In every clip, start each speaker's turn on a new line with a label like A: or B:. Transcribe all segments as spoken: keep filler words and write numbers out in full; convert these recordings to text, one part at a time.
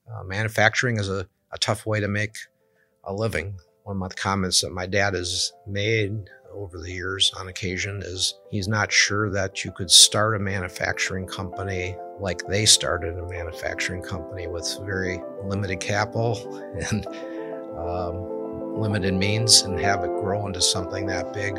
A: uh, manufacturing is a, a tough way to make a living. One of the comments that my dad has made over the years on occasion is he's not sure that you could start a manufacturing company like they started a manufacturing company with very limited capital and um, limited means and have it grow into something that big.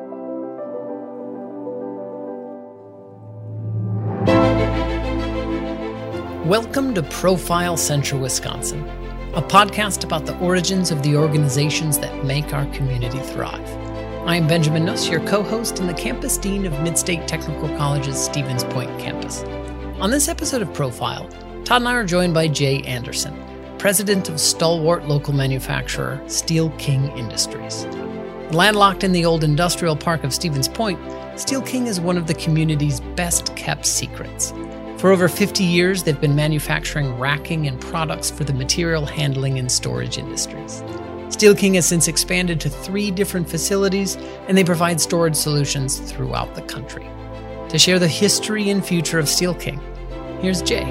B: Welcome to Profile Central Wisconsin, a podcast about the origins of the organizations that make our community thrive. I am Benjamin Nuss, your co-host and the campus dean of Midstate Technical College's Stevens Point campus. On this episode of Profile, Todd and I are joined by Jay Anderson, president of stalwart local manufacturer Steel King Industries. Landlocked in the old industrial park of Stevens Point, Steel King is one of the community's best-kept secrets. For over fifty years, they've been manufacturing racking and products for the material handling and storage industries. Steel King has since expanded to three different facilities, and they provide storage solutions throughout the country. To share the history and future of Steel King, here's Jay.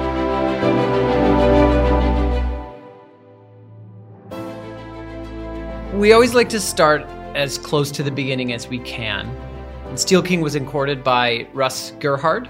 B: We always like to start as close to the beginning as we can. And Steel King was incorporated by Russ Gerhard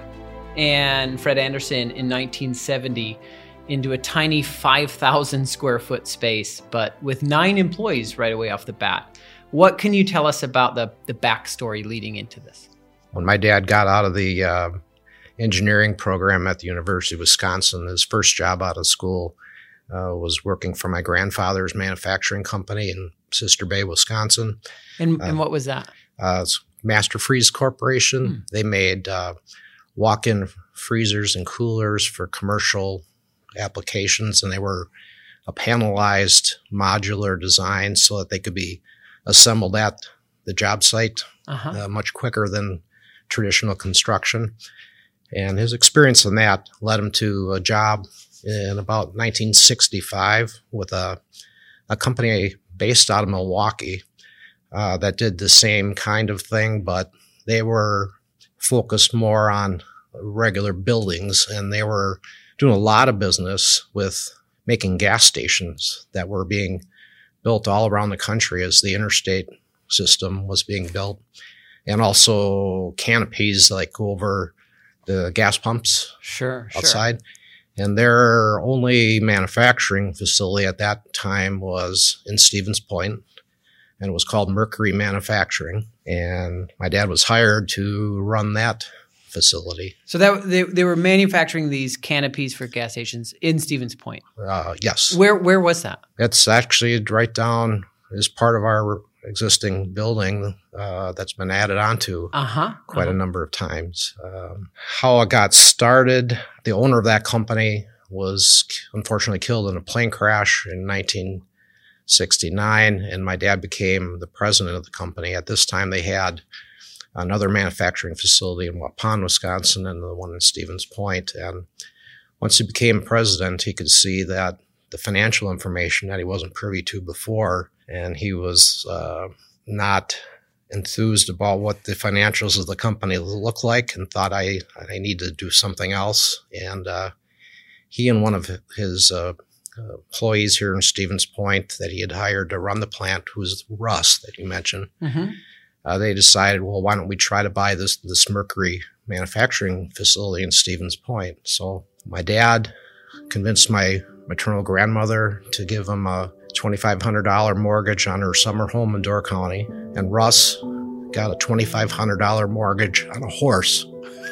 B: and Fred Anderson in nineteen seventy into a tiny five thousand square foot space, but with nine employees right away off the bat. What can you tell us about the, the backstory leading into this?
A: When my dad got out of the uh, engineering program at the University of Wisconsin, his first job out of school uh, was working for my grandfather's manufacturing company in Sister Bay, Wisconsin.
B: And,
A: uh,
B: and what was that?
A: Uh, it's Master Freeze Corporation. Hmm. They made uh, walk-in freezers and coolers for commercial applications, and they were a panelized modular design so that they could be assembled at the job site uh-huh. uh, much quicker than traditional construction. And his experience in that led him to a job in about nineteen sixty-five with a, a company based out of Milwaukee uh, that did the same kind of thing, but they were focused more on regular buildings, and they were doing a lot of business with making gas stations that were being built all around the country as the interstate system was being built, and also canopies like over the gas pumps
B: sure,
A: outside.
B: Sure.
A: And their only manufacturing facility at that time was in Stevens Point, and it was called Mercury Manufacturing. And my dad was hired to run that facility.
B: So that they they were manufacturing these canopies for gas stations in Stevens Point.
A: Uh, yes.
B: Where where was that?
A: It's actually right down as part of our existing building uh, that's been added onto
B: uh-huh.
A: quite
B: uh-huh.
A: a number of times. Um, how it got started, the owner of that company was unfortunately killed in a plane crash in nineteen sixty-nine, and my dad became the president of the company. At this time, they had another manufacturing facility in Waupun, Wisconsin, and the one in Stevens Point. And once he became president, he could see that the financial information that he wasn't privy to before, and he was uh, not enthused about what the financials of the company looked like, and thought, I, I need to do something else. And uh, he and one of his uh, employees here in Stevens Point that he had hired to run the plant, who was Russ that you mentioned, mm-hmm. Uh, they decided, well, why don't we try to buy this this Mercury manufacturing facility in Stevens Point? So my dad convinced my maternal grandmother to give him a twenty-five hundred dollars mortgage on her summer home in Door County, and Russ got a twenty-five hundred dollars mortgage on a horse.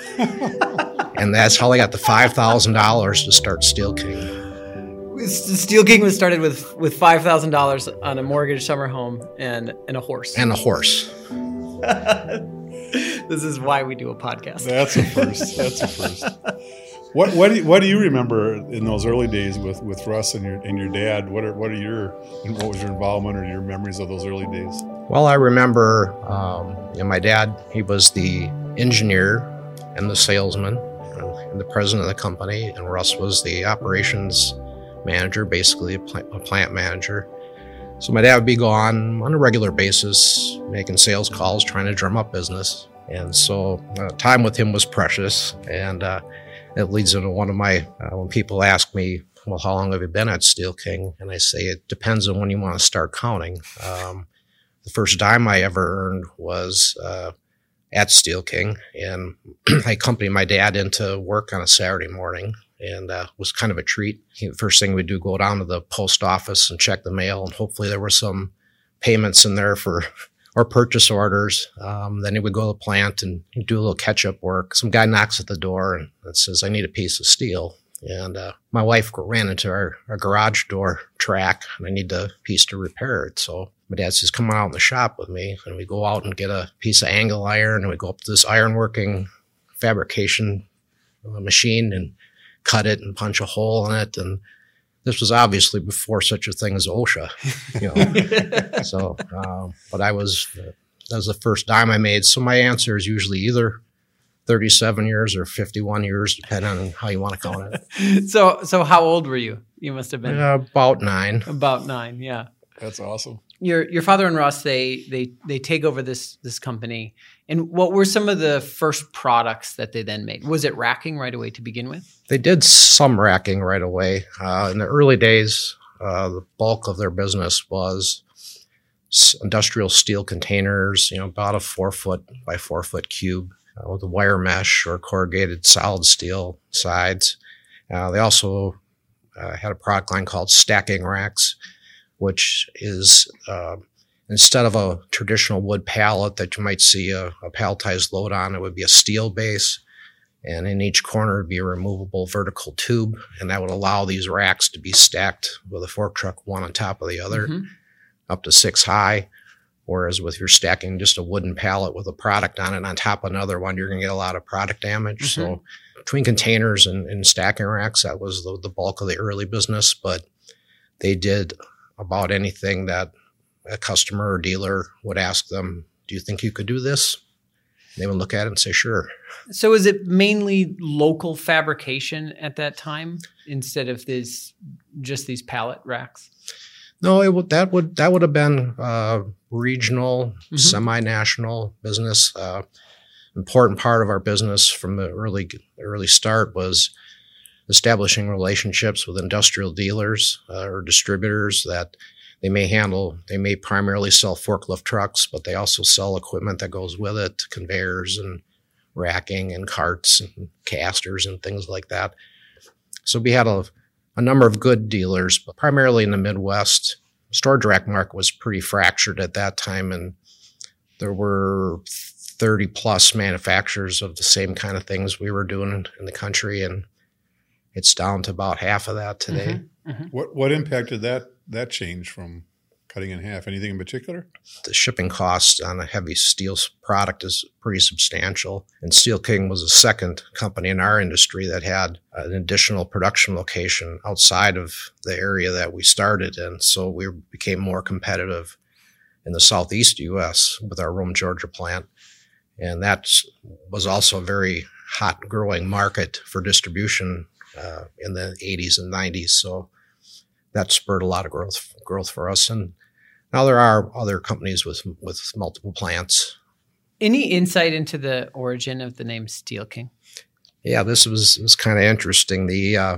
A: And that's how they got the five thousand dollars to start Steel King.
B: Steel King was started with, with five thousand dollars on a mortgage summer home and, and a horse.
A: And a horse.
B: This is why we do a podcast.
C: That's a first. That's a first. What what do you, what do you remember in those early days with, with Russ and your and your dad? What are what are your what was your involvement or your memories of those early days?
A: Well, I remember, um, you know, my dad. He was the engineer and the salesman and the president of the company, and Russ was the operations manager, basically a plant, a plant manager. So my dad would be gone on a regular basis, making sales calls, trying to drum up business. And so uh, time with him was precious. And uh, it leads into one of my, uh, when people ask me, well, how long have you been at Steel King? And I say, it depends on when you want to start counting. Um, the first dime I ever earned was uh, at Steel King, and I accompanied my dad into work on a Saturday morning, and uh, it was kind of a treat. He, the first thing we'd do, go down to the post office and check the mail, and hopefully there were some payments in there for or purchase orders. Um, then he would go to the plant and do a little catch-up work. Some guy knocks at the door and says, I need a piece of steel. And uh, my wife ran into our, our garage door track, and I need the piece to repair it. So my dad says, come on out in the shop with me. And we go out and get a piece of angle iron, and we go up to this ironworking fabrication uh, machine and cut it and punch a hole in it. And this was obviously before such a thing as OSHA, you know. so, uh, but I was, uh, that was the first dime I made. So my answer is usually either thirty-seven years or fifty-one years, depending on how you want to count
B: it. so, so how old were you? You must have been
A: uh, about nine.
B: About nine, yeah.
C: That's awesome.
B: Your your father and Russ, they they they take over this this company. And what were some of the first products that they then made? Was it racking right away to begin with?
A: They did some racking right away. Uh, in the early days, uh, the bulk of their business was industrial steel containers, you know, about a four foot by four foot cube uh, with a wire mesh or corrugated solid steel sides. Uh, they also uh, had a product line called stacking racks, which is uh, instead of a traditional wood pallet that you might see a, a palletized load on, it would be a steel base. And in each corner would be a removable vertical tube. And that would allow these racks to be stacked with a fork truck, one on top of the other, mm-hmm. up to six high. Whereas with your stacking just a wooden pallet with a product on it on top of another one, you're going to get a lot of product damage. Mm-hmm. So between containers and, and stacking racks, that was the, the bulk of the early business. But they did about anything that a customer or dealer would ask them, do you think you could do this? And they would look at it and say, sure.
B: So is it mainly local fabrication at that time instead of this, just these pallet racks?
A: No, it would, that would that would have been uh, regional, mm-hmm. semi-national business. Uh, important part of our business from the early early start was establishing relationships with industrial dealers uh, or distributors that they may handle. They may primarily sell forklift trucks, but they also sell equipment that goes with it, conveyors and racking and carts and casters and things like that. So we had a, a number of good dealers, but primarily in the Midwest. Storage rack market was pretty fractured at that time, and there were thirty plus manufacturers of the same kind of things we were doing in, in the country, and it's down to about half of that today.
B: Mm-hmm. Mm-hmm.
C: What what impacted that that change from cutting in half? Anything in particular?
A: The shipping cost on a heavy steel product is pretty substantial. And Steel King was the second company in our industry that had an additional production location outside of the area that we started in. So we became more competitive in the Southeast U S with our Rome, Georgia plant. And that was also a very hot growing market for distribution uh, in the eighties and nineties. So that spurred a lot of growth growth for us. And now there are other companies with with multiple plants.
B: Any insight into the origin of the name Steel King?
A: Yeah, this was was kind of interesting. The uh,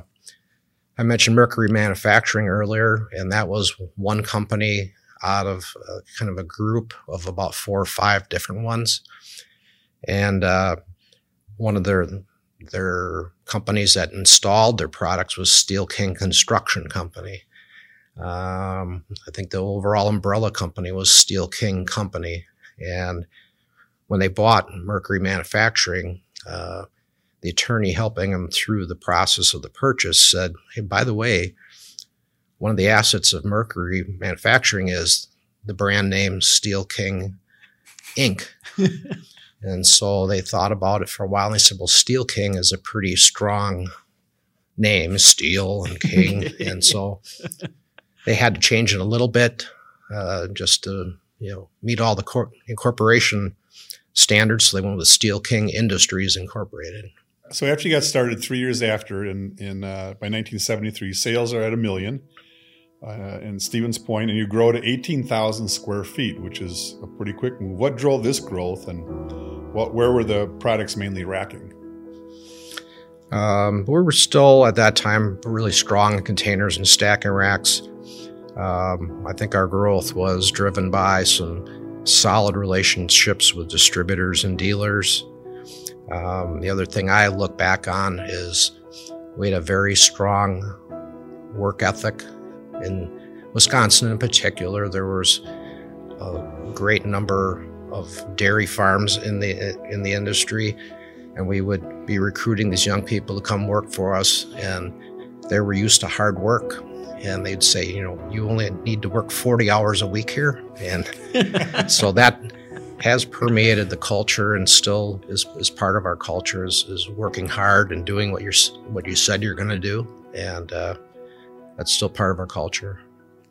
A: I mentioned Mercury Manufacturing earlier, and that was one company out of uh, kind of a group of about four or five different ones. And uh, one of their their companies that installed their products was Steel King Construction Company. Um, I think the overall umbrella company was Steel King Company. And when they bought Mercury Manufacturing, uh, the attorney helping them through the process of the purchase said, hey, by the way, one of the assets of Mercury Manufacturing is the brand name Steel King Incorporated. And so they thought about it for a while, and they said, well, Steel King is a pretty strong name, Steel and King. And so they had to change it a little bit uh, just to, you know, meet all the cor- incorporation standards. So they went with Steel King Industries Incorporated.
C: So after you got started three years after, in, in uh, by nineteen seventy-three, sales are at a million uh, in Stevens Point, and you grow to eighteen thousand square feet, which is a pretty quick move. What drove this growth, and what, where were the products mainly racking?
A: Um, we were still at that time really strong in containers and stacking racks. Um, I think our growth was driven by some solid relationships with distributors and dealers. Um, the other thing I look back on is we had a very strong work ethic. In Wisconsin in particular, there was a great number of dairy farms in the in the industry, and we would be recruiting these young people to come work for us, and they were used to hard work. And they'd say, you know, you only need to work forty hours a week here. And so that has permeated the culture and still is, is part of our culture is, is working hard and doing what you're what you said you're going to do. And uh, that's still part of our culture.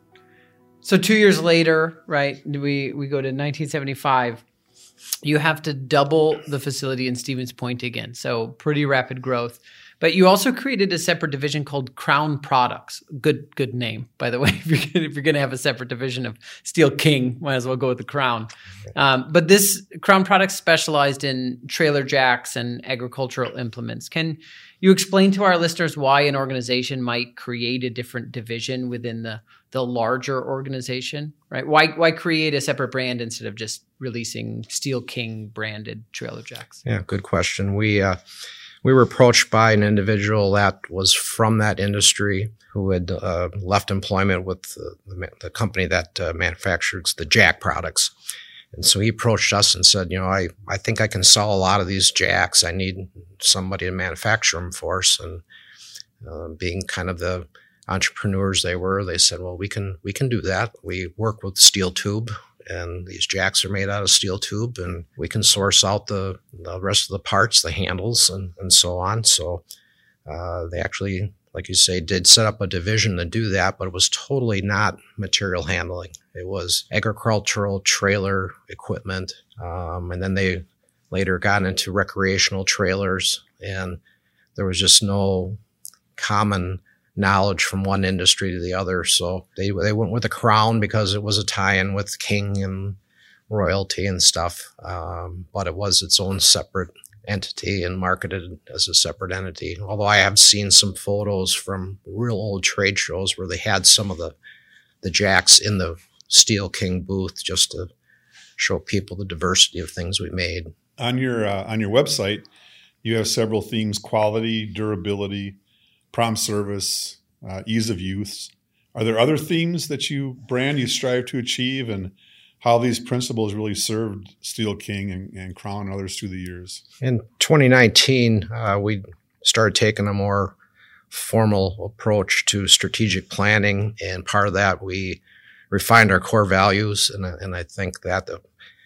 B: So two years later, right, we, we go to nineteen seventy-five. You have to double the facility in Stevens Point again. So pretty rapid growth. But you also created a separate division called Crown Products. Good, good name, by the way. If you're gonna, if you're going to have a separate division of Steel King, might as well go with the Crown. Um, but this Crown Products specialized in trailer jacks and agricultural implements. Can you explain to our listeners why an organization might create a different division within the the larger organization? Right? Why why create a separate brand instead of just releasing Steel King branded trailer jacks?
A: Yeah, good question. We. Uh, We were approached by an individual that was from that industry who had uh, left employment with the, the company that uh, manufactures the jack products. And so he approached us and said, you know, I, I think I can sell a lot of these jacks. I need somebody to manufacture them for us. And uh, being kind of the entrepreneurs they were, they said, well, we can we can do that. We work with steel tube. And these jacks are made out of steel tube, and we can source out the, the rest of the parts, the handles, and, and so on. So uh, they actually, like you say, did set up a division to do that, but it was totally not material handling. It was agricultural trailer equipment. Um, and then they later got into recreational trailers, and there was just no common knowledge from one industry to the other. So they they went with the Crown because it was a tie-in with King and royalty and stuff. Um, but it was its own separate entity and marketed as a separate entity. Although I have seen some photos from real old trade shows where they had some of the, the jacks in the Steel King booth just to show people the diversity of things we made.
C: On your uh, on your website, you have several themes: quality, durability, prompt service, uh, ease of use. Are there other themes that you brand, you strive to achieve, and how these principles really served Steel King and, and Crown and others through the years?
A: In twenty nineteen, uh, we started taking a more formal approach to strategic planning, and part of that, we refined our core values, and, and I think that the,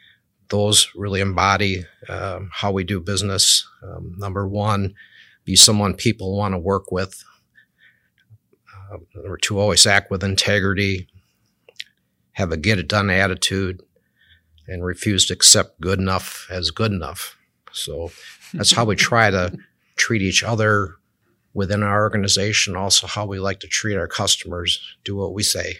A: those really embody um, how we do business. Um, number one, be someone people want to work with. Uh, number two, always act with integrity, have a get-it-done attitude, and refuse to accept good enough as good enough. So that's how we try to treat each other within our organization, also how we like to treat our customers, do what we say.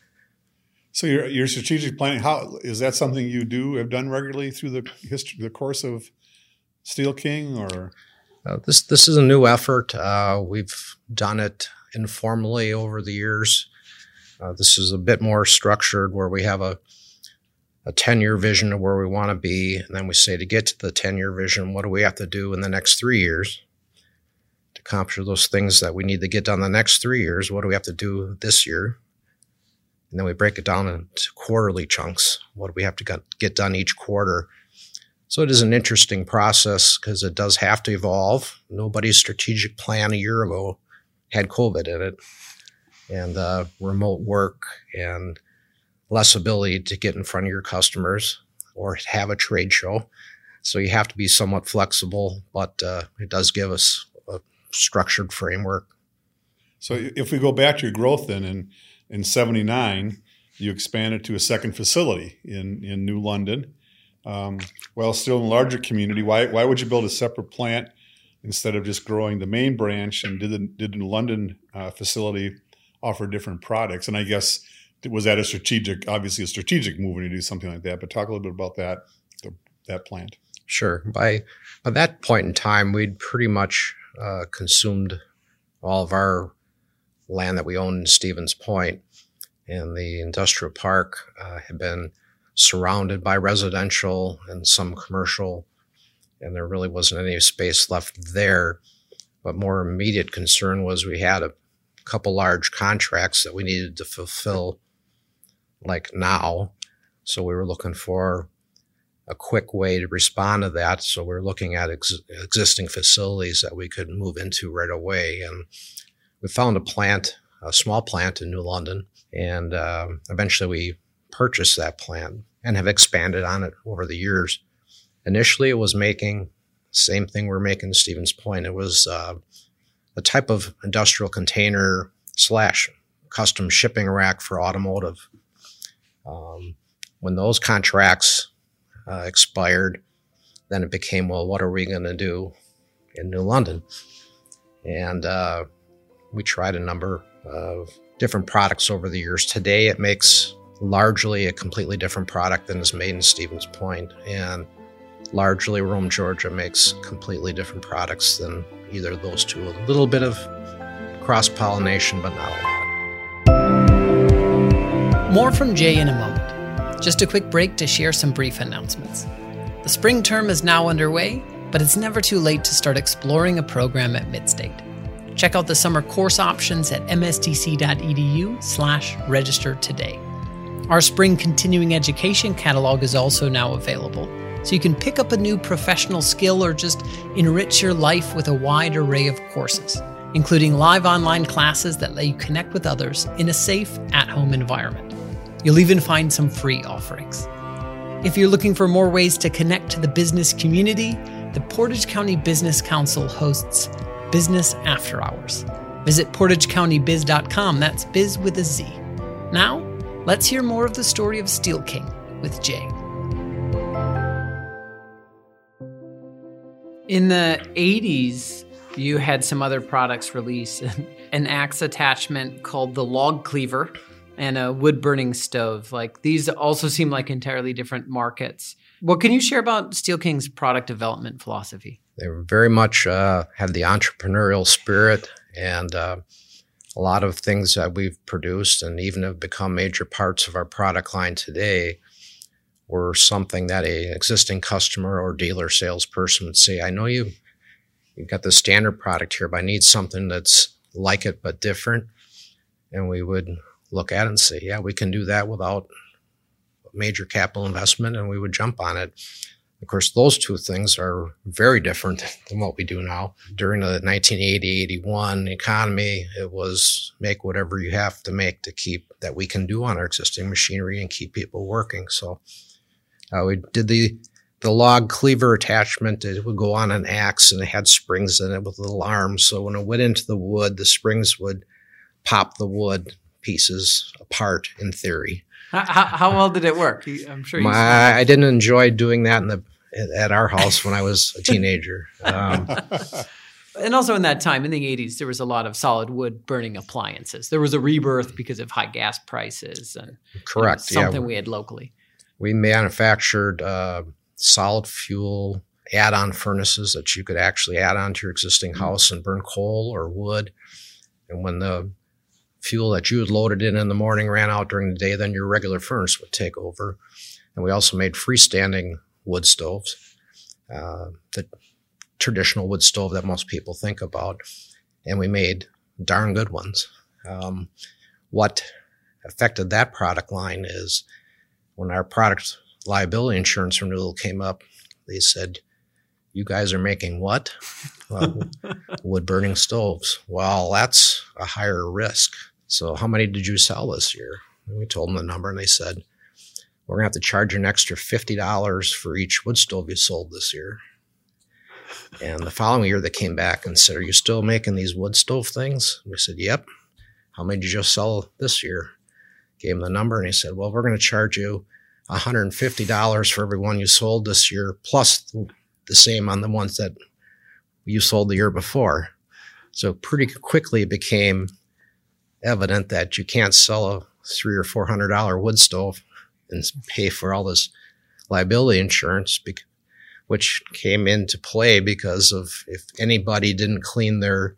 C: So your your strategic planning, how is that something you do, have done regularly through the history, the course of Steel King, or?
A: Uh, this this is a new effort. Uh, we've done it informally over the years. Uh, this is a bit more structured, where we have a a ten-year vision of where we want to be, and then we say to get to the ten-year vision, what do we have to do in the next three years to accomplish those things that we need to get done the next three years? What do we have to do this year? And then we break it down into quarterly chunks. What do we have to get, get done each quarter? So it is an interesting process because it does have to evolve. Nobody's strategic plan a year ago had COVID in it, and uh, remote work and less ability to get in front of your customers or have a trade show. So you have to be somewhat flexible, but uh, it does give us a structured framework.
C: So if we go back to your growth then, in, in seventy-nine, you expanded to a second facility in, in New London. Um, while still in a larger community, why why would you build a separate plant instead of just growing the main branch? And did the, did the London uh, facility offer different products? And I guess, was that a strategic, obviously a strategic move when you do something like that? But talk a little bit about that, the, that plant.
A: Sure. By by that point in time, we'd pretty much uh, consumed all of our land that we owned in Stevens Point, and the industrial park uh, had been surrounded by residential and some commercial, and there really wasn't any space left there. But more immediate concern was we had a couple large contracts that we needed to fulfill like now. So we were looking for a quick way to respond to that. So we're looking at ex- existing facilities that we could move into right away. And we found a plant, a small plant in New London, and uh, eventually we purchased that plant and have expanded on it over the years. Initially, it was making the same thing we're making in Stevens Point. It was uh, a type of industrial container slash custom shipping rack for automotive. Um, when those contracts uh, expired, then it became, well, what are we going to do in New London? And uh, we tried a number of different products over the years. Today, it makes largely a completely different product than is made in Stevens Point. And largely, Rome, Georgia makes completely different products than either of those two. A little bit of cross-pollination, but not a lot.
B: More from Jay in a moment. Just a quick break to share some brief announcements. The spring term is now underway, but it's never too late to start exploring a program at Midstate. Check out the summer course options at mstc.edu slash register today. Our spring continuing education catalog is also now available, so you can pick up a new professional skill or just enrich your life with a wide array of courses, including live online classes that let you connect with others in a safe, at-home environment. You'll even find some free offerings. If you're looking for more ways to connect to the business community, the Portage County Business Council hosts Business After Hours. Visit portage county biz dot com, that's biz with a Z. Now, let's hear more of the story of Steel King with Jay. In the eighties, you had some other products release, an axe attachment called the Log Cleaver and a wood-burning stove. Like, these also seem like entirely different markets. What can you share about Steel King's product development philosophy?
A: They very much uh, had the entrepreneurial spirit, and uh, a lot of things that we've produced and even have become major parts of our product line today were something that a existing customer or dealer salesperson would say, I know you, you've got the standard product here, but I need something that's like it but different. And we would look at it and say, yeah, we can do that without major capital investment, and we would jump on it. Of course, those two things are very different than what we do now. During the nineteen eighty eighty-one economy, it was make whatever you have to make to keep that we can do on our existing machinery and keep people working. So uh, we did the the log cleaver attachment. It would go on an axe, and it had springs in it with little arms. So when it went into the wood, the springs would pop the wood pieces apart, in theory.
B: How, how well did it work? I'm sure you
A: My, I didn't enjoy doing that in the at our house when I was a teenager. Um,
B: and also in that time, in the eighties, there was a lot of solid wood burning appliances. There was a rebirth because of high gas prices and
A: correct,
B: you know, something
A: yeah.
B: we had locally.
A: We manufactured uh, solid fuel add-on furnaces that you could actually add on to your existing house and burn coal or wood. And when the fuel that you had loaded in in the morning ran out during the day, then your regular furnace would take over. And we also made freestanding wood stoves, uh, the traditional wood stove that most people think about. And we made darn good ones. Um, what affected that product line is when our product liability insurance renewal came up, they said, you guys are making what? Well, wood burning stoves. Well, that's a higher risk. So how many did you sell this year? And we told them the number, and they said, we're going to have to charge you an extra fifty dollars for each wood stove you sold this year. And the following year, they came back and said, are you still making these wood stove things? And we said, yep. How many did you sell this year? Gave them the number, and he said, well, we're going to charge you one hundred fifty dollars for every one you sold this year, plus the same on the ones that you sold the year before. So pretty quickly it became evident that you can't sell a three or four hundred dollar wood stove and pay for all this liability insurance. which came into play because of if anybody didn't clean their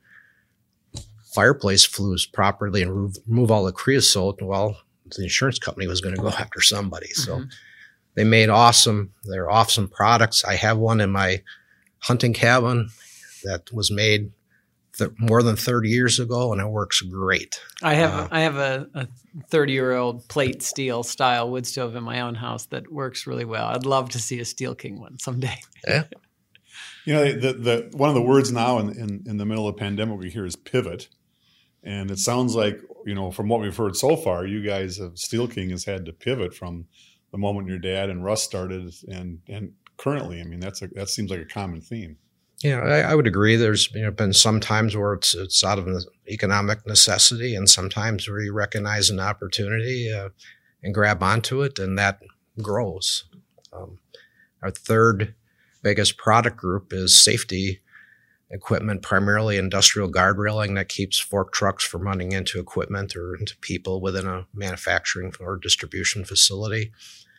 A: fireplace flues properly and remove, remove all the creosote, well, the insurance company was going to go after somebody. So mm-hmm. they made awesome, they're awesome products. I have one in my hunting cabin that was made th- more than thirty years ago, and it works great.
B: I have
A: uh,
B: I have a, a thirty-year-old plate steel style wood stove in my own house that works really well. I'd love to see a Steel King one someday.
A: Yeah.
C: You know, the the one of the words now in, in, in the middle of the pandemic we hear is pivot. And it sounds like, you know, from what we've heard so far, you guys have Steel King has had to pivot from the moment your dad and Russ started and and currently. I mean, that's a, that seems like a common theme.
A: Yeah, I, I would agree. There's you know, been some times where it's it's out of an economic necessity, and sometimes where you recognize an opportunity uh, and grab onto it, and that grows. Um, our third biggest product group is safety equipment, primarily industrial guard railing that keeps fork trucks from running into equipment or into people within a manufacturing or distribution facility.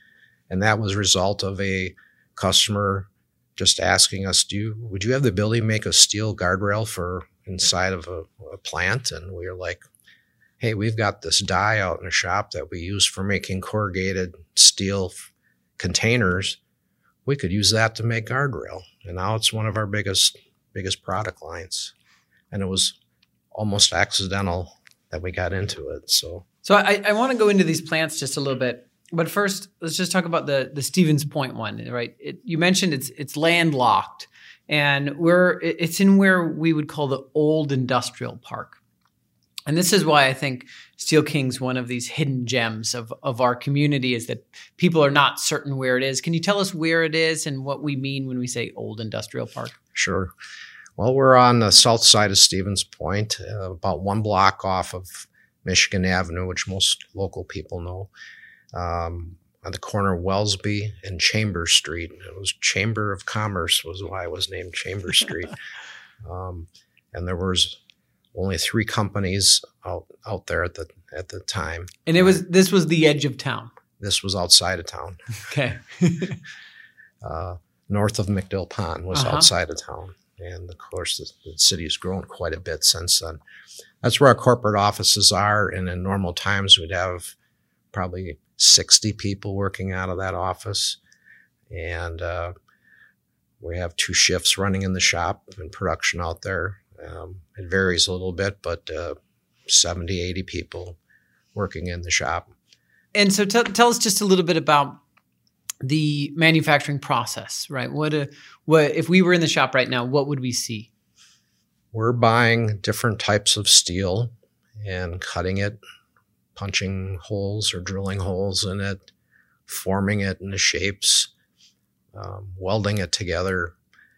A: And that was a result of a customer just asking us, "Do you, would you have the ability to make a steel guardrail for inside of a, a plant?" And we were like, "Hey, we've got this die out in the shop that we use for making corrugated steel f- containers. We could use that to make guardrail." And now it's one of our biggest biggest product lines. And it was almost accidental that we got into it. So
B: so I, I want to go into these plants just a little bit. But first, let's just talk about the the Stevens Point one, right? It, you mentioned it's it's landlocked, and we're it's in where we would call the old industrial park. And this is why I think Steel King's one of these hidden gems of, of our community, is that people are not certain where it is. Can you tell us where it is and what we mean when we say old industrial park?
A: Sure. Well, we're on the south side of Stevens Point, uh, about one block off of Michigan Avenue, which most local people know, um, on the corner of Wellsby and Chambers Street. It was Chamber of Commerce was why it was named Chambers Street. um, and there was only three companies out out there at the at the time.
B: And it was this was the edge of town.
A: This was outside of town.
B: Okay.
A: uh, north of McDill Pond was uh-huh. outside of town. And of course, the, the city has grown quite a bit since then. That's where our corporate offices are. And in normal times, we'd have probably sixty people working out of that office. And uh, we have two shifts running in the shop and production out there. Um, it varies a little bit, but uh, seventy, eighty people working in the shop.
B: And so t- tell us just a little bit about the manufacturing process, right? What, a, what if we were in the shop right now, what would we see?
A: We're buying different types of steel and cutting it, punching holes or drilling holes in it, forming it into shapes, um, welding it together,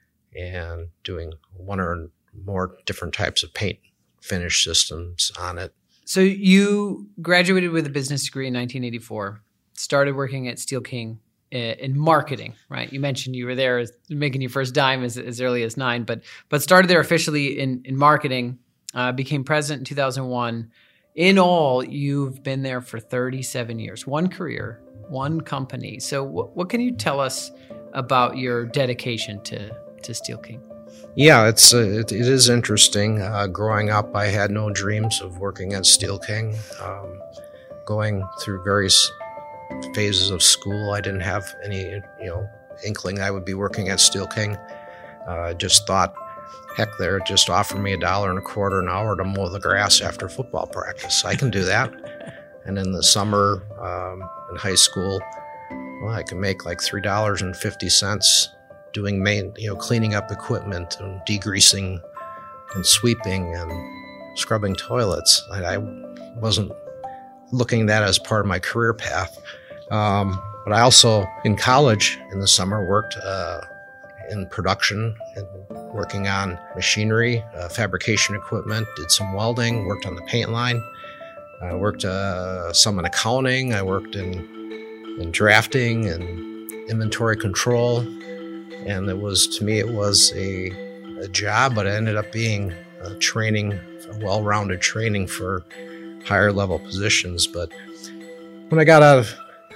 A: and doing one or more different types of paint finish systems on it.
B: So you graduated with a business degree in nineteen eighty-four, started working at Steel King in marketing, right? You mentioned you were there as, making your first dime as, as early as nine, but but started there officially in, in marketing, uh, became president in two thousand one. In all, you've been there for thirty-seven years, one career, one company. So w- what can you tell us about your dedication to, to Steel King?
A: Yeah, it's uh, it, it is interesting. Uh, growing up, I had no dreams of working at Steel King. Um, going through various phases of school, I didn't have any, you know, inkling I would be working at Steel King. I uh, just thought, heck, they're just offering me a dollar and a quarter an hour to mow the grass after football practice. I can do that. And in the summer, um, in high school, well, I can make like three dollars and fifty cents doing main, you know, cleaning up equipment and degreasing and sweeping and scrubbing toilets. I, I wasn't looking at that as part of my career path. Um, but I also, in college in the summer, worked uh, in production and working on machinery, uh, fabrication equipment, did some welding, worked on the paint line. I worked uh, some in accounting. I worked in, in drafting and inventory control. And it was, to me, it was a, a job, but it ended up being a training, a well-rounded training for higher level positions. But when I got out of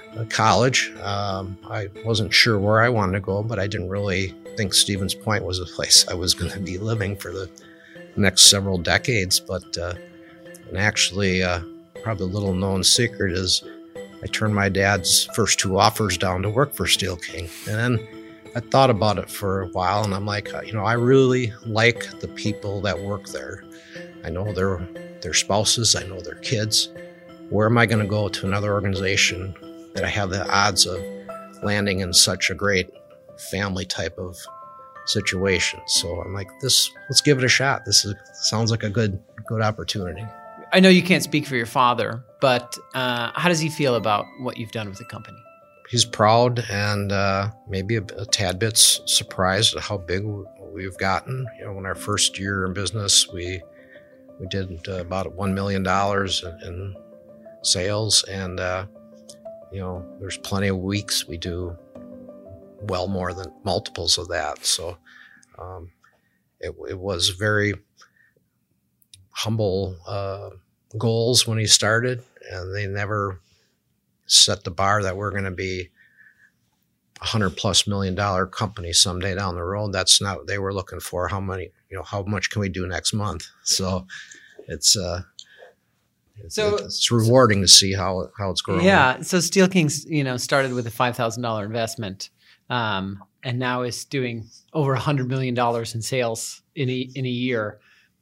A: college. Um, I wasn't sure where I wanted to go, but I didn't really think Stevens Point was a place I was going to be living for the next several decades. But uh, and actually, uh, probably a little known secret is I turned my dad's first two offers down to work for Steel King. And then I thought about it for a while, and I'm like, you know, I really like the people that work there. I know their their spouses, I know their kids. Where am I going to go to another organization that I have the odds of landing in such a great family type of situation? So I'm like, this, let's give it a shot. This is, sounds like a good good opportunity.
B: I know you can't speak for your father, but uh, how does he feel about what you've done with the company?
A: He's proud and uh, maybe a, a tad bit surprised at how big we've gotten. You know, in our first year in business, we we did uh, about one million dollars in, in sales, and uh, you know, there's plenty of weeks we do well more than multiples of that. So um, it, it was very humble uh, goals when he started, and they never set the bar that we're going to be a hundred plus million dollar company someday down the road. That's not what they were looking for. How many, you know, how much can we do next month? So it's, uh, it's,
B: so
A: it's rewarding to see how, how it's growing.
B: Yeah. So Steel King's, you know, started with a five thousand dollars investment, um, and now is doing over a hundred million dollars in sales in a, in a year.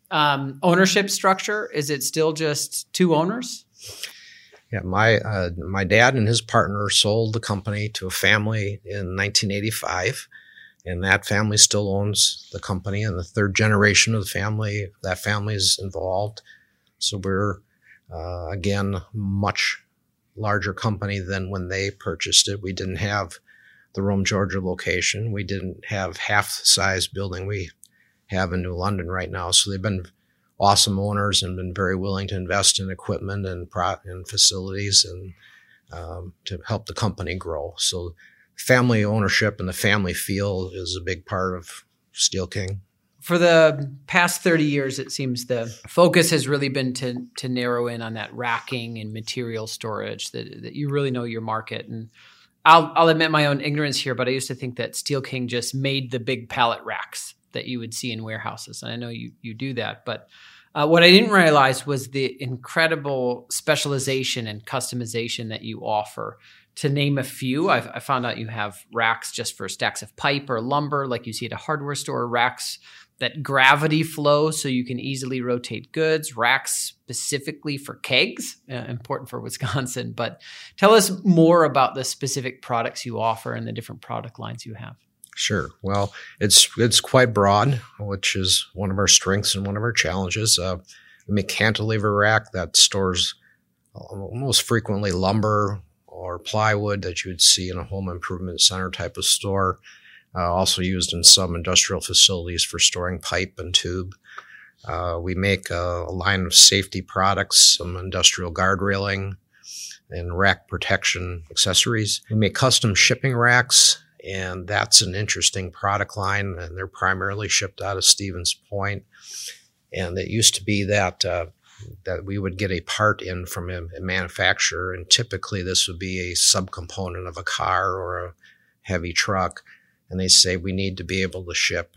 B: Um, ownership structure, is it still just two owners?
A: Yeah, my uh, my dad and his partner sold the company to a family in nineteen eighty-five, and that family still owns the company, and the third generation of the family, that family is involved. So we're, uh, again, much larger company than when they purchased it. We didn't have the Rome, Georgia location. We didn't have half the size building we have in New London right now. So they've been awesome owners and been very willing to invest in equipment and pro- and facilities and um, to help the company grow. So family ownership and the family feel is a big part of Steel King.
B: For the past thirty years, it seems the focus has really been to to narrow in on that racking and material storage, that, that you really know your market. And I'll, I'll admit my own ignorance here, but I used to think that Steel King just made the big pallet racks that you would see in warehouses. And I know you you do that. But uh, what I didn't realize was the incredible specialization and customization that you offer. To name a few, I've, I found out you have racks just for stacks of pipe or lumber, like you see at a hardware store, racks that gravity flow so you can easily rotate goods, racks specifically for kegs, uh, important for Wisconsin. But tell us more about the specific products you offer and the different product lines you have.
A: Sure. Well, it's it's quite broad, which is one of our strengths and one of our challenges. Uh, we make cantilever rack that stores most frequently lumber or plywood that you would see in a home improvement center type of store. Uh, also used in some industrial facilities for storing pipe and tube. Uh, we make a, a line of safety products, some industrial guard railing, and rack protection accessories. We make custom shipping racks, and that's an interesting product line, and they're primarily shipped out of Stevens Point. And it used to be that uh, that we would get a part in from a, a manufacturer, and typically this would be a subcomponent of a car or a heavy truck. And they say we need to be able to ship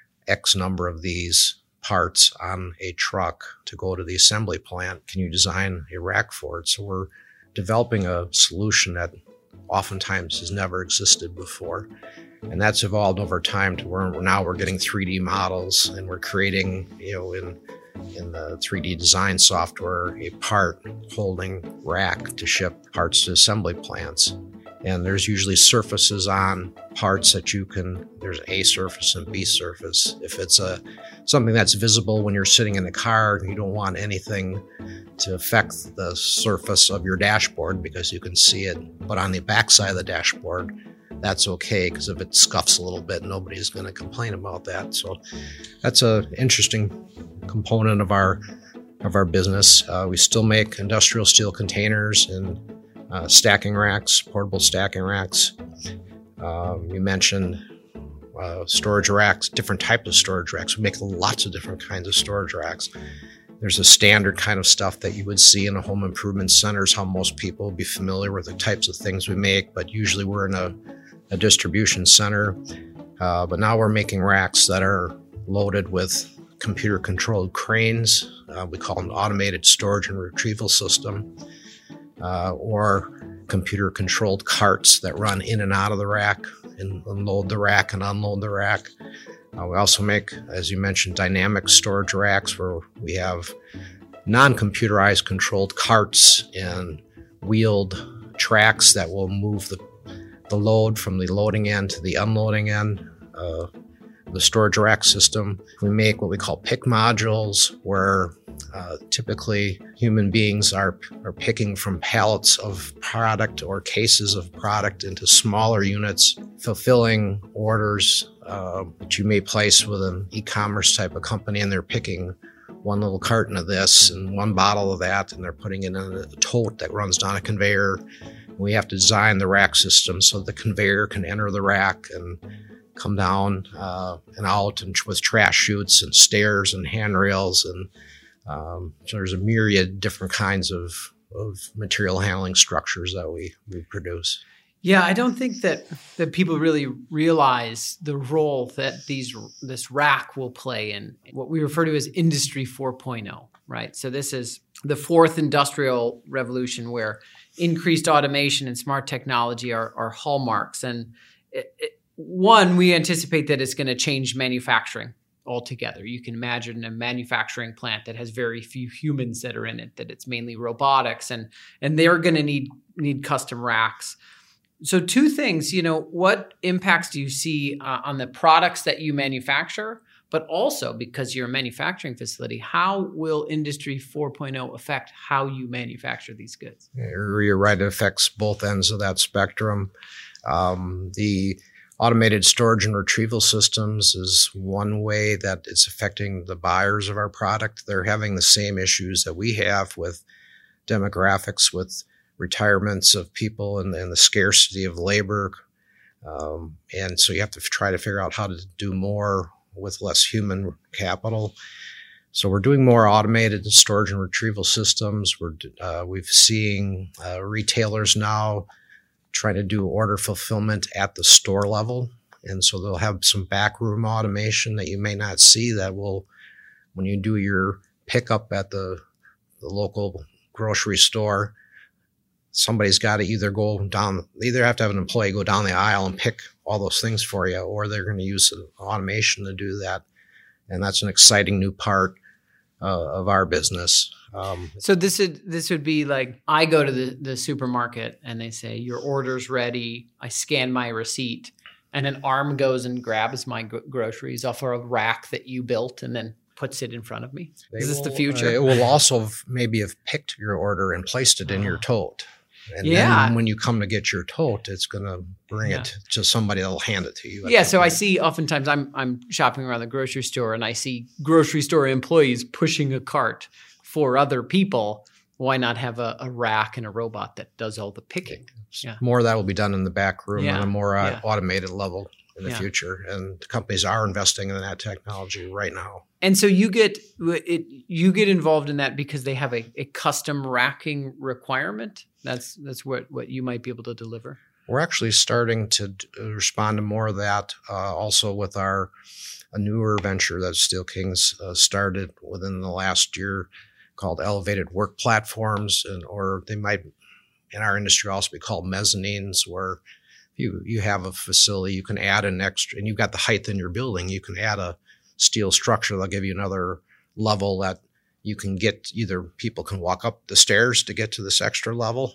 A: X number of these parts on a truck to go to the assembly plant. Can you design a rack for it? So we're developing a solution that oftentimes has never existed before. And that's evolved over time to where now we're getting three D models, and we're creating, you know, in in the three D design software, a part holding rack to ship parts to assembly plants. And there's usually surfaces on parts that you can, there's A surface and B surface. If it's a something that's visible when you're sitting in the car, you don't want anything to affect the surface of your dashboard because you can see it. But on the back side of the dashboard, that's okay, because if it scuffs a little bit, nobody's going to complain about that. So that's an interesting component of our of our business. Uh, we still make industrial steel containers and Uh, stacking racks, portable stacking racks. Um, you mentioned uh, storage racks, different types of storage racks. We make lots of different kinds of storage racks. There's a standard kind of stuff that you would see in a home improvement centers, how most people will be familiar with the types of things we make, but usually we're in a, a distribution center. Uh, but now we're making racks that are loaded with computer-controlled cranes. Uh, we call them automated storage and retrieval system, uh, or computer-controlled carts that run in and out of the rack and unload the rack and unload the rack. Uh, we also make, as you mentioned, dynamic storage racks where we have non-computerized controlled carts and wheeled tracks that will move the, the load from the loading end to the unloading end. Uh, the storage rack system. We make what we call pick modules, where uh, typically human beings are, are picking from pallets of product or cases of product into smaller units, fulfilling orders uh, that you may place with an e-commerce type of company, and they're picking one little carton of this and one bottle of that, and they're putting it in a tote that runs down a conveyor. We have to design the rack system so the conveyor can enter the rack and come down uh, and out, and with trash chutes and stairs and handrails, and um, so there's a myriad different kinds of, of material handling structures that we, we produce.
B: Yeah, I don't think that that people really realize the role that these this rack will play in what we refer to as Industry four point oh, right? So this is the fourth industrial revolution, where increased automation and smart technology are, are hallmarks. And it, it, One, we anticipate that it's going to change manufacturing altogether. You can imagine a manufacturing plant that has very few humans that are in it, that it's mainly robotics, and and they're going to need need custom racks. So two things, you know, what impacts do you see uh, on the products that you manufacture, but also because you're a manufacturing facility, how will Industry four point oh affect how you manufacture these goods?
A: You're right. It affects both ends of that spectrum. Um, the automated storage and retrieval systems is one way that it's affecting the buyers of our product. They're having the same issues that we have with demographics, with retirements of people and, and the scarcity of labor. Um, and so you have to try to figure out how to do more with less human capital. So we're doing more automated storage and retrieval systems. We're uh, we've seeing uh, retailers now trying to do order fulfillment at the store level. And so they'll have some backroom automation that you may not see that will, when you do your pickup at the, the local grocery store, somebody's got to either go down, either have to have an employee go down the aisle and pick all those things for you, or they're going to use automation to do that. And that's an exciting new part uh, of our business. Um,
B: so this would this would be like, I go to the, the supermarket and they say, your order's ready. I scan my receipt, and an arm goes and grabs my gro- groceries off of a rack that you built and then puts it in front of me.
A: They
B: Is this
A: will,
B: the future?
A: Uh, it will also have maybe have picked your order and placed it in your tote. And
B: yeah.
A: then when you come to get your tote, it's going to bring
B: yeah.
A: it to somebody that'll hand it to you.
B: Yeah. So I see oftentimes I'm I'm shopping around the grocery store and I see grocery store employees pushing a cart for other people. Why not have a, a rack and a robot that does all the picking? Yeah.
A: More of that will be done in the back room
B: yeah.
A: on a more uh,
B: yeah.
A: automated level in the
B: yeah.
A: future. And companies are investing in that technology right now.
B: And so you get it, you get involved in that because they have a, a custom racking requirement. That's that's what, what you might be able to deliver.
A: We're actually starting to d- respond to more of that uh, also with our a newer venture that Steel Kings uh, started within the last year called Elevated Work Platforms, and or they might in our industry also be called mezzanines, where you you have a facility, you can add an extra, and you've got the height in your building, you can add a steel structure that'll give you another level that you can get. Either people can walk up the stairs to get to this extra level,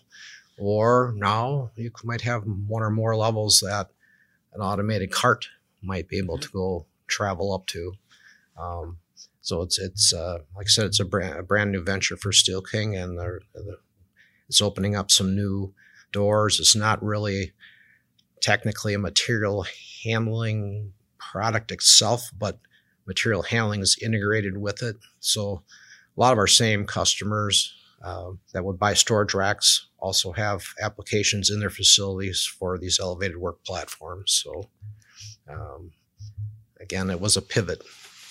A: or now you might have one or more levels that an automated cart might be able to go travel up to. Um, so it's it's uh, like I said, it's a brand, a brand new venture for Steel King, and they're, they're, it's opening up some new doors. It's not really technically a material handling product itself, but material handling is integrated with it. So a lot of our same customers uh, that would buy storage racks also have applications in their facilities for these elevated work platforms. So um, again, it was a pivot.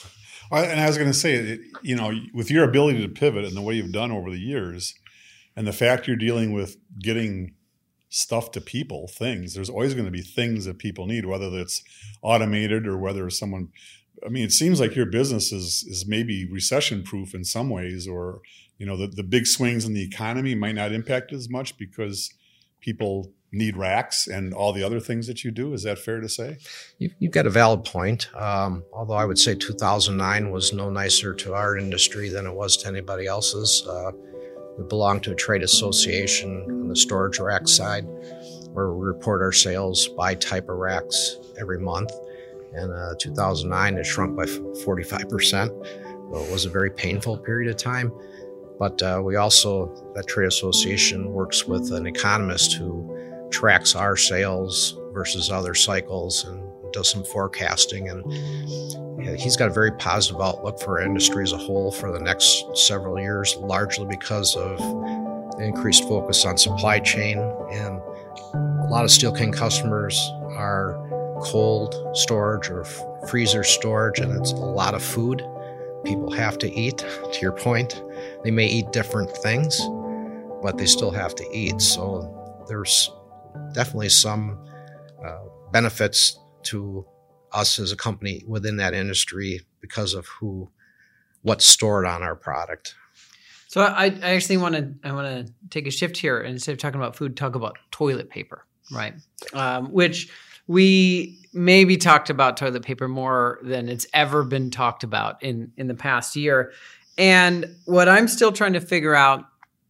C: Well, and I was going to say, it, you know, with your ability to pivot and the way you've done over the years, and the fact you're dealing with getting stuff to people, things, there's always going to be things that people need, whether it's automated or whether someone, I mean, it seems like your business is is maybe recession proof in some ways, or, you know, the, the big swings in the economy might not impact it as much because people need racks and all the other things that you do. Is that fair to say?
A: You, you've got a valid point. Um, although I would say two thousand nine was no nicer to our industry than it was to anybody else's. Uh, we belong to a trade association on the storage rack side where we report our sales by type of racks every month. And uh, two thousand nine, it shrunk by forty-five percent. So it was a very painful period of time. But uh, we also, that trade association works with an economist who tracks our sales versus other cycles and does some forecasting. And he's got a very positive outlook for our industry as a whole for the next several years, largely because of the increased focus on supply chain. And a lot of Steel King customers are cold storage or f- freezer storage, and it's a lot of food people have to eat. To your point, they may eat different things, but they still have to eat. So there's definitely some uh, benefits to us as a company within that industry because of who, what's stored on our product.
B: So I, I actually want to I want to take a shift here, and instead of talking about food, talk about toilet paper, right? Um, which we maybe talked about toilet paper more than it's ever been talked about in in the past year. And what I'm still trying to figure out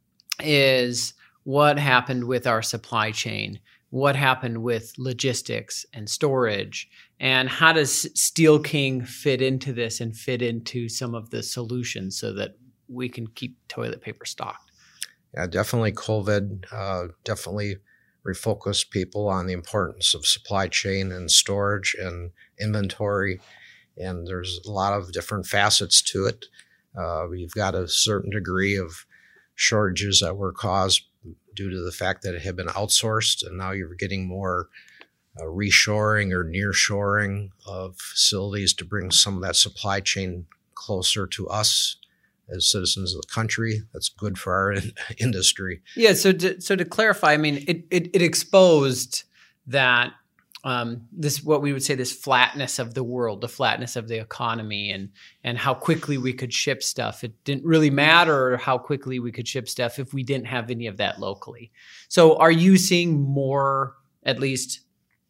B: is what happened with our supply chain, what happened with logistics and storage, and how does Steel King fit into this and fit into some of the solutions so that we can keep toilet paper stocked?
A: Yeah, definitely COVID uh, definitely refocused people on the importance of supply chain and storage and inventory. And there's a lot of different facets to it. Uh, you've got a certain degree of shortages that were caused due to the fact that it had been outsourced, and now you're getting more uh, reshoring or nearshoring of facilities to bring some of that supply chain closer to us as citizens of the country. That's good for our in- industry.
B: Yeah. So to, so to clarify, I mean, it it, it exposed that um, this, what we would say, this flatness of the world, the flatness of the economy, and and how quickly we could ship stuff. It didn't really matter how quickly we could ship stuff if we didn't have any of that locally. So are you seeing more, at least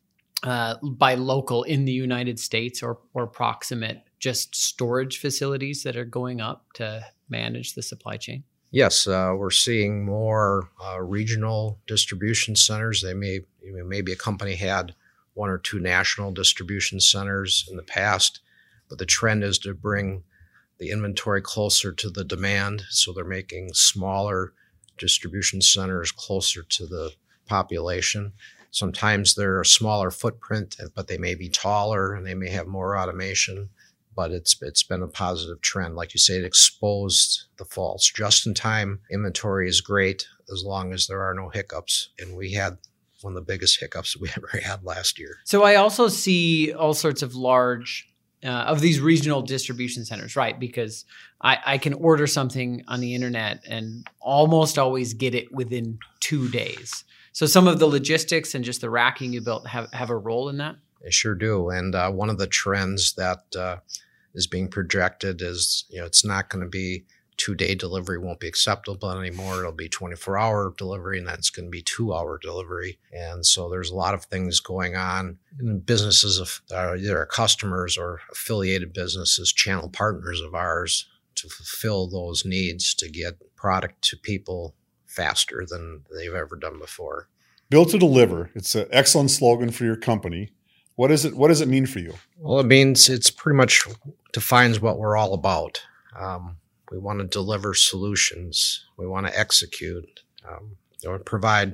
B: uh, by local in the United States or or proximate, just storage facilities that are going up to manage the supply chain?
A: Yes, uh, we're seeing more uh, regional distribution centers. They may, you know, maybe a company had one or two national distribution centers in the past, but the trend is to bring the inventory closer to the demand. So they're making smaller distribution centers closer to the population. Sometimes they're a smaller footprint, but they may be taller and they may have more automation. But it's it's been a positive trend. Like you say, it exposed the faults. Just-in-time inventory is great as long as there are no hiccups. And we had one of the biggest hiccups we ever had last year.
B: So I also see all sorts of large, uh, of these regional distribution centers, right? Because I, I can order something on the internet and almost always get it within two days. So some of the logistics and just the racking you built have, have a role in that?
A: They sure do. And uh, one of the trends that uh, is being projected is, you know, it's not going to be two-day delivery won't be acceptable anymore. It'll be twenty-four hour delivery, and then it's going to be two-hour delivery. And so there's a lot of things going on in businesses of uh, either customers or affiliated businesses, channel partners of ours, to fulfill those needs to get product to people faster than they've ever done before.
C: Built to deliver. It's an excellent slogan for your company. What is it? What does it mean for you?
A: Well, it means it's pretty much defines what we're all about. Um, we want to deliver solutions. We want to execute. Um, we want to provide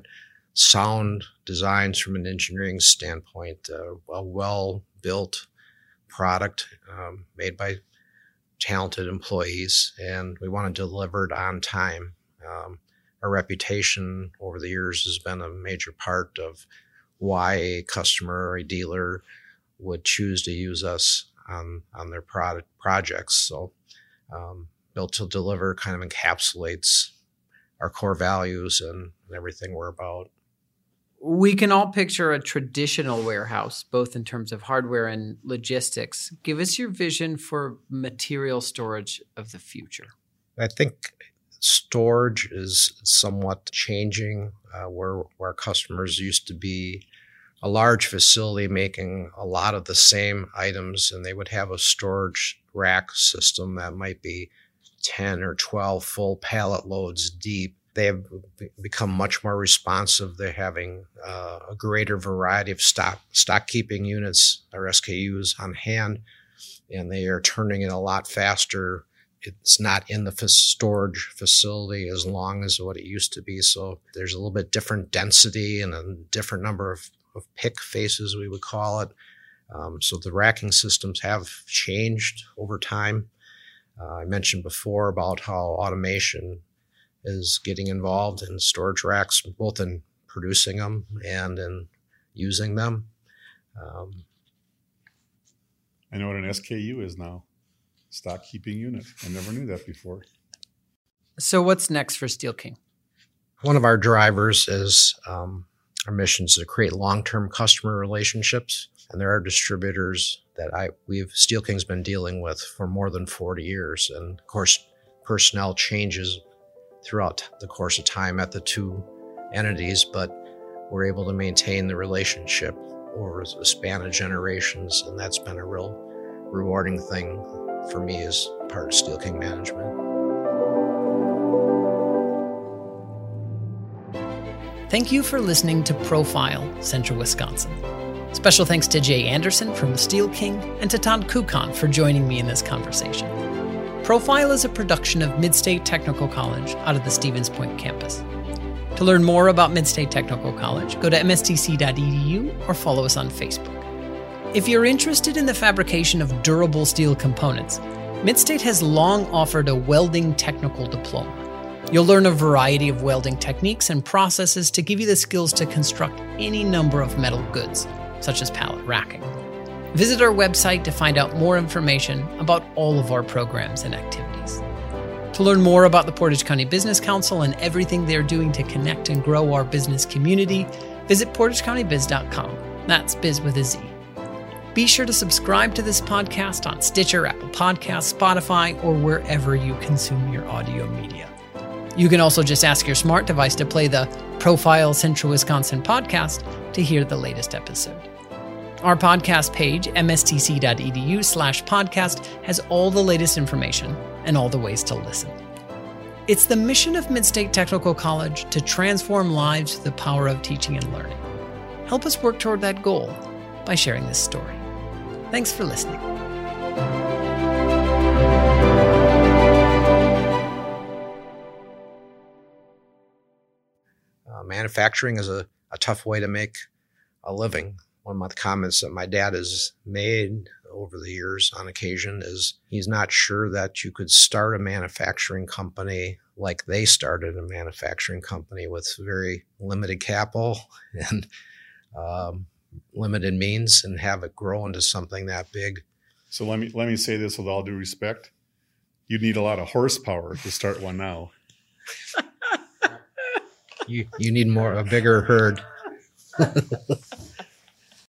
A: sound designs from an engineering standpoint, uh, a well-built product um, made by talented employees, and we want to deliver it on time. Um, our reputation over the years has been a major part of why a customer or a dealer would choose to use us on, on their product projects. So um, Built to Deliver kind of encapsulates our core values and everything we're about.
B: We can all picture a traditional warehouse, both in terms of hardware and logistics. Give us your vision for material storage of the future.
A: I think storage is somewhat changing, uh, where, where customers used to be a large facility making a lot of the same items, and they would have a storage rack system that might be ten or twelve full pallet loads deep. They have become much more responsive. They're having uh, a greater variety of stock stock keeping units or S K Us on hand, and they are turning it a lot faster. It's not in the f- storage facility as long as what it used to be. So there's a little bit different density and a different number of, of pick faces, we would call it. Um, so the racking systems have changed over time. Uh, I mentioned before about how automation is getting involved in storage racks, both in producing them and in using them. Um,
C: I know what an S K U is now. Stock keeping unit. I never knew that before.
B: So what's next for Steel King?
A: One of our drivers is um, our mission is to create long-term customer relationships. And there are distributors that I we've Steel King's been dealing with for more than forty years. And of course, personnel changes throughout the course of time at the two entities, but we're able to maintain the relationship over the span of generations. And that's been a real rewarding thing for me as part of Steel King management.
B: Thank you for listening to Profile Central Wisconsin. Special thanks to Jay Anderson from the Steel King and to Todd Kukan for joining me in this conversation. Profile is a production of Midstate Technical College out of the Stevens Point campus. To learn more about Midstate Technical College, go to m s t c dot e d u or follow us on Facebook. If you're interested in the fabrication of durable steel components, Midstate has long offered a welding technical diploma. You'll learn a variety of welding techniques and processes to give you the skills to construct any number of metal goods, such as pallet racking. Visit our website to find out more information about all of our programs and activities. To learn more about the Portage County Business Council and everything they're doing to connect and grow our business community, visit portage county biz dot com. That's biz with a Z. Be sure to subscribe to this podcast on Stitcher, Apple Podcasts, Spotify, or wherever you consume your audio media. You can also just ask your smart device to play the Profile Central Wisconsin podcast to hear the latest episode. Our podcast page, m s t c dot e d u slash podcast, has all the latest information and all the ways to listen. It's the mission of Midstate Technical College to transform lives through the power of teaching and learning. Help us work toward that goal by sharing this story. Thanks for listening.
A: Uh, manufacturing is a, a tough way to make a living. One of the comments that my dad has made over the years on occasion is he's not sure that you could start a manufacturing company like they started a manufacturing company with very limited capital and um, limited means and have it grow into something that big.
C: So let me let me say this with all due respect. You'd need a lot of horsepower to start one now.
A: you you need more a bigger herd.